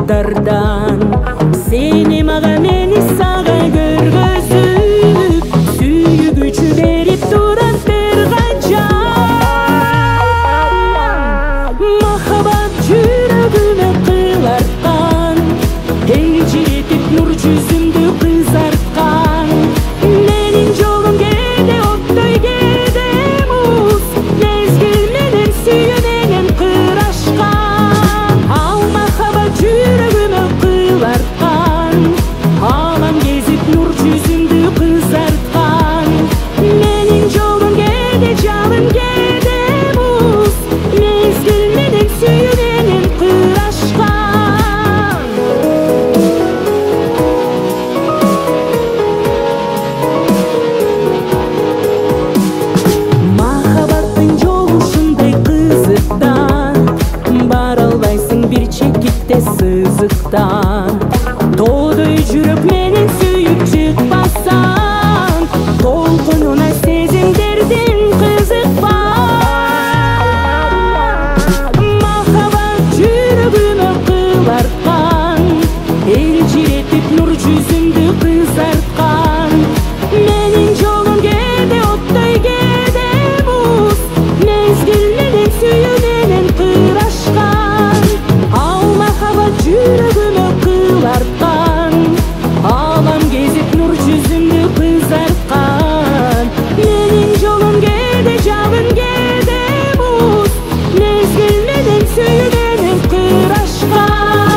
жолдардан. Сени мага мени сага көргөзүп, сүйгүчү берип турат бир качан. Махабат жүрөгүмө кыларткан, элжиретип нур жүзүмдү кызарткан. Менин жолум кээде оттой, кээде муз, мезгил менен сүйүү менен кырашкан. Ал махабат жүрөгүмө кыларткан, алам кезип нур жүзүмдү кызарткан. Менин жолум кээде жалын, кээде муз, мезгил менен сүйүү менен кырашкан. Махабаттын жолу ушундай кызыктан, бара албайсың бир чекитте сызыктан. Тоодой жүрөк менен сүйүп чыкпасаң, толкунуна сезимдердин кызыкпан. Махабат жүрөгүмө кыларткан, элжиретип нур жүзүмдү кызарткан. Менин жолум кээде оттой, кээде муз, мезгил менен сүйүү менен кырашкан. Ал махабат жүрөгүмө кыларткан, алам кезип нур жүзүмдү кызарткан. Менин жолум кээде жабын, кээде муз, мезгил менен сүйүү менен кырашкан.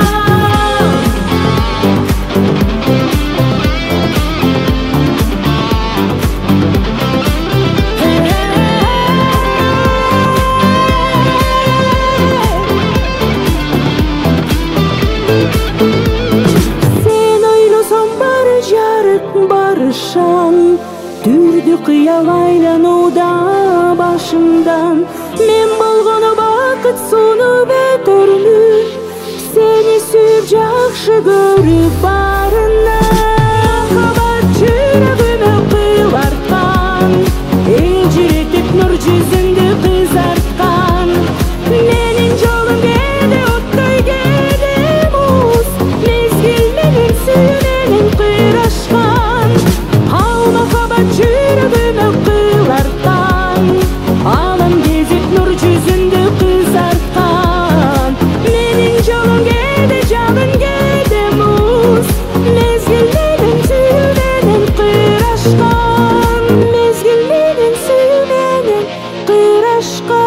Сен ойлосоң бары жарык, бары шам, түрдү кыял айланууда башымдан. Мен болгону бакыт сунуп өтөрмү, сени сүйүп жакшы көрүп барына. Махабат жүрөгүмө кыларткан, элжиретип нур жүзүмдү кызарткан. Менин жолум кээде оттой, кээде муз, мезгил менен сүйүү менен кырашкан. Ал махабат жүрөгүмө кыларткан, алам кезип нур жүзүмдү кызарткан. Менин жолум кээде жалын, кээде муз, мезгил менен сүйүү менен кырашкан. Мезгил менен сүйүү менен кырашкан.